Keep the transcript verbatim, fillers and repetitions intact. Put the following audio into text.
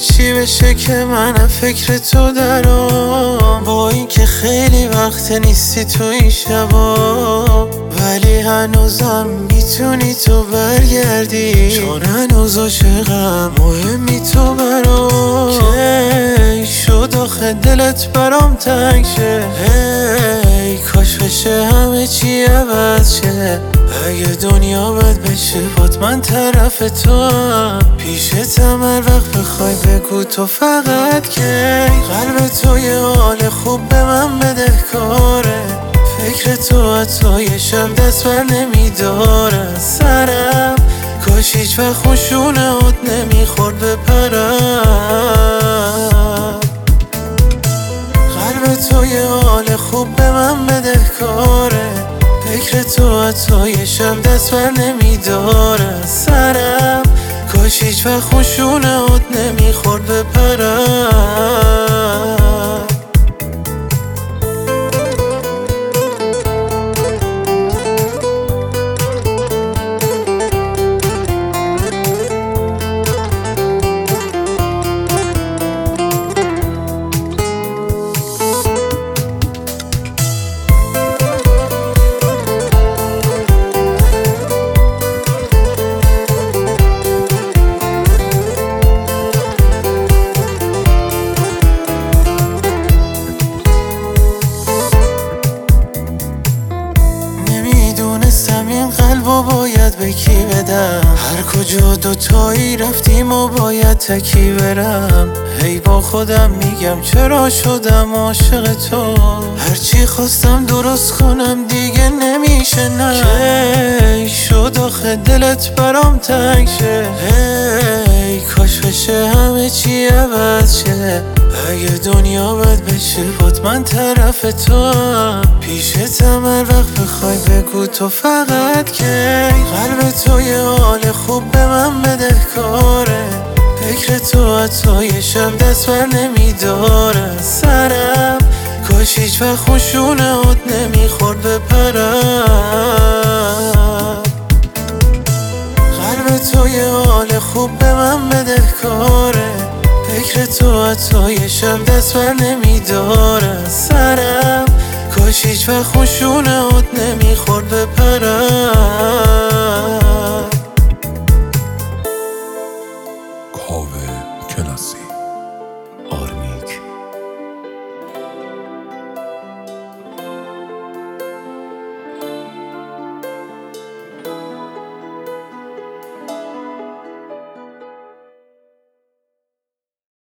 چی بشه که منم فکر تو درام. با این که خیلی وقت نیستی تو این شبا، ولی هنوزم میتونی تو برگردی، چون هنوز عاشقم، مهمی تو برام. کی شد آخه دلت برام تنگ شه؟ هی کاش بشه همه چی عوض شه. اگه دنیا بد بشه باد من طرف تو هم، پیشتم هر وقت بخوای بگو تو فقط کی. قلب تو یه حال خوب به من بده کاره، فکر تو حتی یه شب دست بر نمیداره. سرم کاش هیچ وقت خوشونه هات نمیخورد به پرم. قلب تو یه حال خوب به من بده کاره، فکر تو حتی یه شب دست بر نمیداره. سرم کاش هیچ وقت خوشونه هات نمیخورد به پرم. این قلبو باید به کی بدم؟ هر کجا دوتایی رفتیم و باید تکی برم. هی با خودم میگم چرا شدم عاشق تو، هرچی خواستم درست کنم دیگه نمیشه. نه کی شد آخه دلت برام تنگ شه؟ هی کاش بشه همه چی عوض شه. اگه دنیا بد بشه باد من طرف تو هم، پیشتم هر وقت بخوای بگو تو فقط کی. قلب تو یه حال خوب به من بده کاره، فکر تو حتی یه شب دست بر نمیداره. سرم کاش هیچ وقت خوشونه هات نمیخورد به پرم. قلب تو یه حال خوب به من بده کاره، فکر تو حتی یه شب دست بر نمیداره. سرم کاش هیچ وقت خوشونه هات نمیخورد به پرم.